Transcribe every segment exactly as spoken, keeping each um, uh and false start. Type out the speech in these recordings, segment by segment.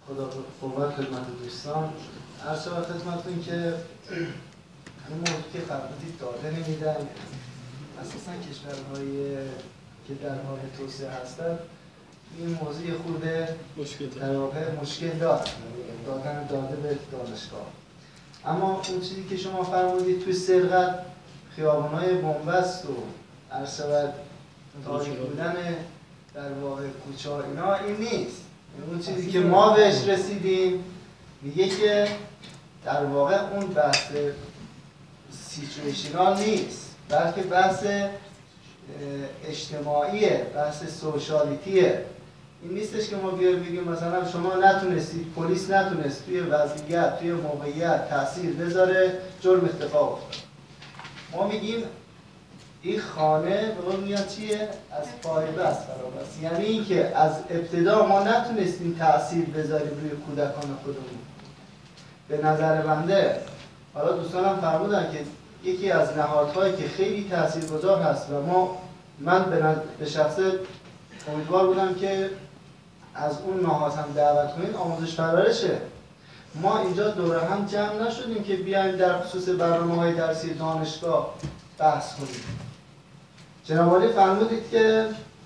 خدا قوت خدمت دوستان. عرض شود خدمتتون که این موضوع که فرمودید داده نمیدن، اساسا کشورهایی که در حال توسعه هستند این موضوع خود در واقع مشکل دارد دادن داده به دانشگاه. اما اون چیزی که شما فرمودید توی سرقت خیابان‌های بنبست و عرض شود تاریک بودن در واقع کوچه‌ها اینا این نیست. اون چیزی که ما بهش رسیدیم میگه که در واقع اون بحث سیچویشنال نیست، بلکه بحث اجتماعیه، بحث سوشالیتیه. این نیستش که ما بیایم بگیم مثلا شما نتونستید، پلیس نتونست توی وضعیت، توی موقعیت تأثیر بذاره، جرم اتفاق افتاد. ما میگیم این خانه به قول میاد چیه؟ از پای بست فرابست. یعنی اینکه از ابتدا ما نتونستیم تأثیر بذاریم روی کودکان خودمون. به نظر بنده، حالا دوستانم فرمودن که یکی از نهادهایی که خیلی تاثیرگذار هست و ما من به شخص امیدوار بودم که از اون نهاد هم دعوت کنین، آموزش پرورشه. ما اینجا دوره هم جمع نشدیم که بیایم در خصوص برنامه‌های درسی دانشگاه بحث کنیم. جناب عالی فرمودید که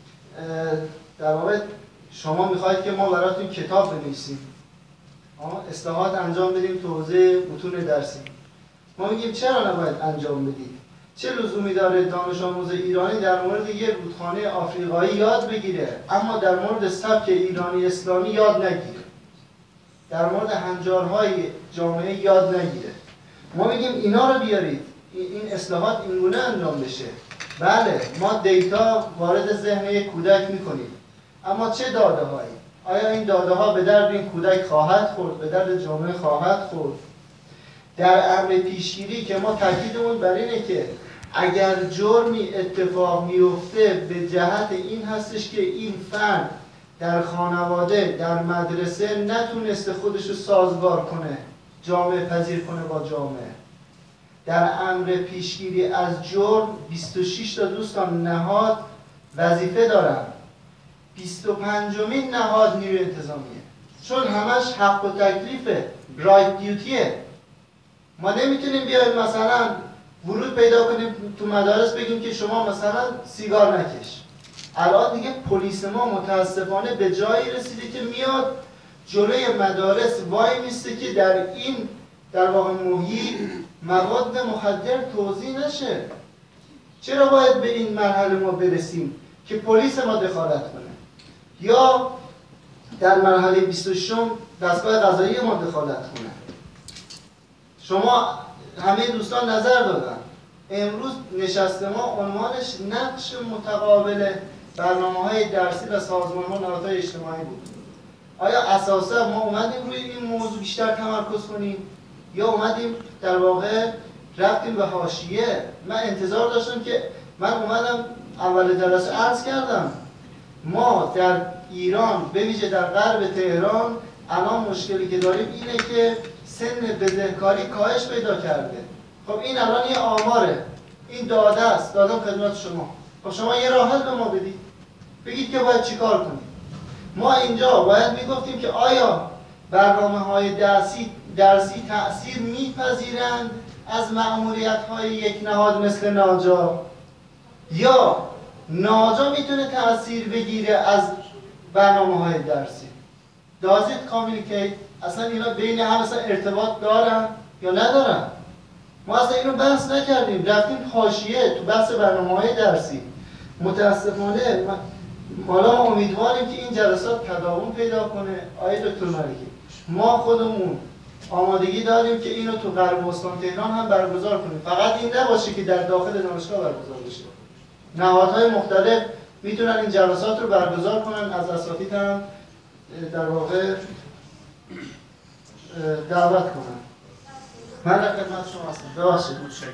در واقع شما میخواید که ما براتون کتاب بنویسیم، اصلاحات انجام بدیم تو حوزه متون درسی. ما میگیم چرا نباید انجام بدید؟ چه لزومی داره دانش آموز ایرانی در مورد یه رودخانه آفریقایی یاد بگیره اما در مورد سبک ایرانی اسلامی یاد نگیره، در مورد هنجارهای جامعه یاد نگیره؟ ما میگیم اینا رو بیارید، این اصلاحات اینگونه انجام بشه. بله ما دیتا وارد ذهن یک کودک میکنیم، اما چه داده هایی؟ آیا این داده ها به درد این کودک خواهد خورد؟ به درد جامعه خواهد خورد؟ در امر پیشگیری که ما تاکیدمون بر اینه که اگر جرمی اتفاق میفته به جهت این هستش که این فرد در خانواده، در مدرسه نتونسته خودش رو سازگار کنه، جامعه پذیر کنه با جامعه. در امر پیشگیری از جرم بیست و شش تا دوستان نهاد وظیفه دارن. بیست و پنجمین نهاد نیروی انتظامیه، چون همش حق و تکلیفه، رایت دیوتیه. ما نمیتونیم بیایم مثلا ورود پیدا کنیم تو مدارس بگیم که شما مثلا سیگار نکش. الان دیگه پلیس ما متاسفانه به جایی رسیده که میاد جلوی مدارس وای میسته که در این در واقع محیط مواد مخدر توزیع نشه. چرا باید به این مرحله ما برسیم که پلیس ما دخالت کنه یا در مرحله بیست و شش دستگاه قضایی ما دخالت کنه؟ شما همه دوستان نظر دادن. امروز نشست ما عنوانش نقش متقابل برنامه‌های درسی و سازمان‌ها و نهادهای اجتماعی بود. آیا اساسا ما اومدیم روی این موضوع بیشتر تمرکز کنیم یا اومدیم در واقع رفتیم به حاشیه؟ من انتظار داشتم که من اومدم اول جلسه عرض کردم ما در ایران به ویژه در غرب تهران الان مشکلی که داریم اینه که سن بزهکاری کاهش پیدا کرده. خب این الان یه آماره، این داده است، دادم خدمت شما. خب شما یه راه حل به ما بدید، بگید که باید چیکار کنیم. ما اینجا باید میگفتیم که آیا برنامه‌های درسی درسی تأثیر میپذیرند از مأموریت‌های یک نهاد مثل ناجا، یا ناجا میتونه تأثیر بگیره از برنامه‌های درسی؟ Does it communicate؟ اصلا اینا بین هم اصلا ارتباط دارن یا ندارن؟ ما اصلا اینو بحث نکردیم، رفتیم حاشیه تو بحث برنامه‌های درسی. متاسفانه حالا ما امیدواریم که این جلسات تداوم پیدا کنه. آقای دکتر ملکی، ما خودمون آمادگی داریم که اینو تو غرب استان تهران هم برگزار کنیم. فقط این نباشه که در داخل دانشگاه برگزار بشه. نهادهای مختلف میتونن این جلسات رو برگزار کنن، از اساتید هم در واقع دعوت کنن. من در خدمت شما هستم. ببخشید.